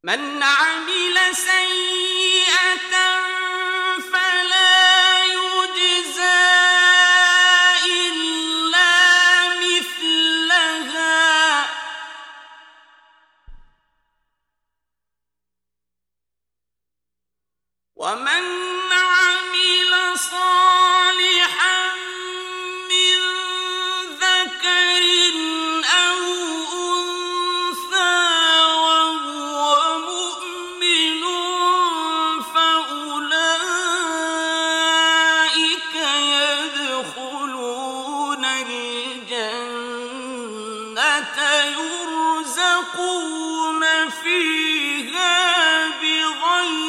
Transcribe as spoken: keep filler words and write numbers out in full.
من عمل سيئة فلا يجزى إلا مثلها ومن عمل صالحا من ذكر أو أنثى وهو مؤمن فأولئك يدخلون الجنة يرزقون فيها بغير